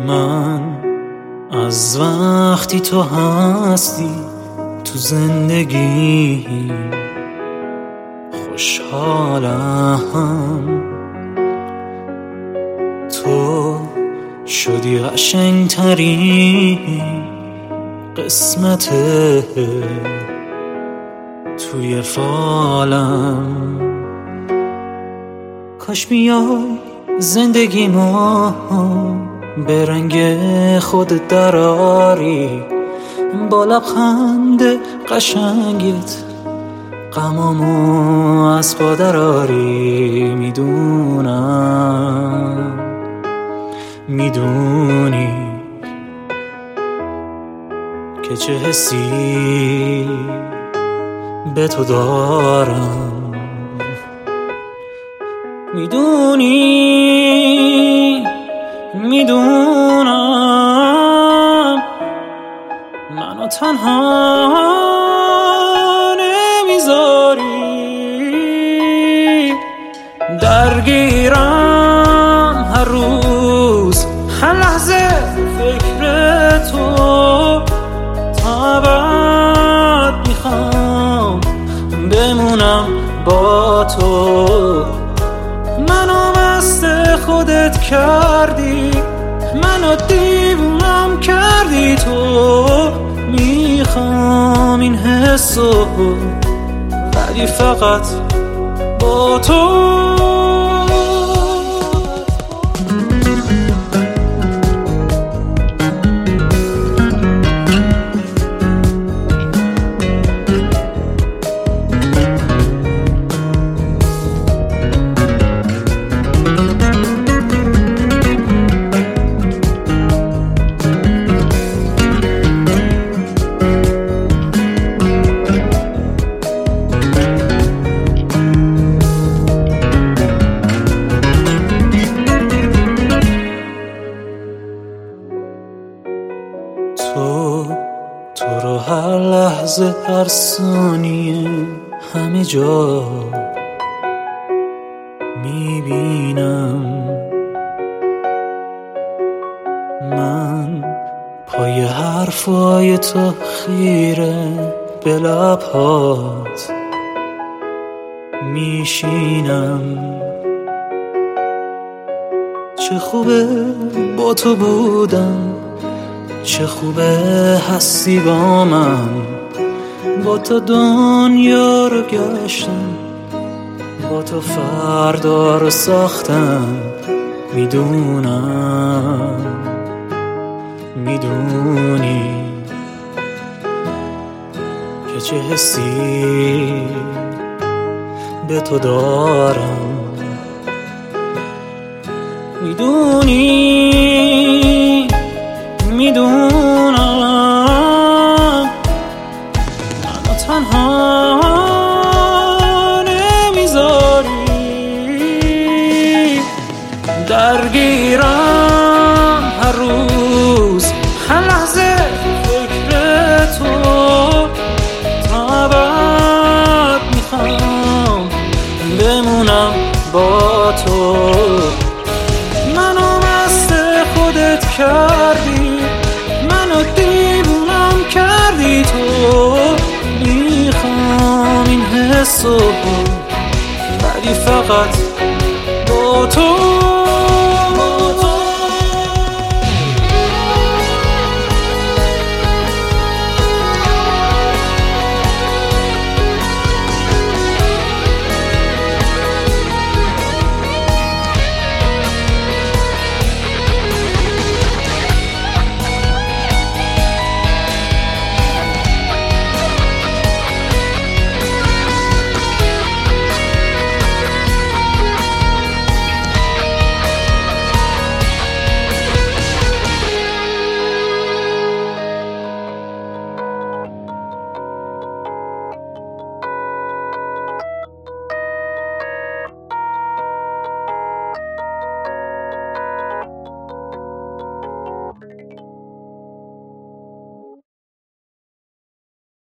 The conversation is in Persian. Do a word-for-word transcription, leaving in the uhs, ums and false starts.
من از وقتی تو هستی تو زندگی خوشحالم. تو شدی قشنگترین قسمته توی فالم. کاش بیای زندگی ما به رنگ خود دراری، با لبخند قشنگت غمامو از پا دراری. میدونم میدونی که چه حسی به تو دارم. میدونی میدونم منو تنها نمیذاری، درگیرم هر روز هر لحظه فکر تو، تا ابد میخوام بمونم با تو. منو مست خودت کردی، منو دیوونم کردی تو. میخوام این حسو ولی فقط با تو. تو تو رو هر لحظه هر ثانیه همه جا میبینم. من پای حرفای تو خیره به لبهات میشینم. چه خوبه با تو بودم، چه خوبه هستی با من. با تو دنیا رو گشتم، با تو فردا رو ساختم. میدونم میدونی که چه حسی به تو دارم. میدونی میدونم منو تنها نمیذاری، درگیرم هر روز هر لحظه فکر تو، تا ابد میخوام بمونم با تو. منو مست خودت کردی، منو دیوونم کردی تو. میخوام این حسو ولی فقط با تو.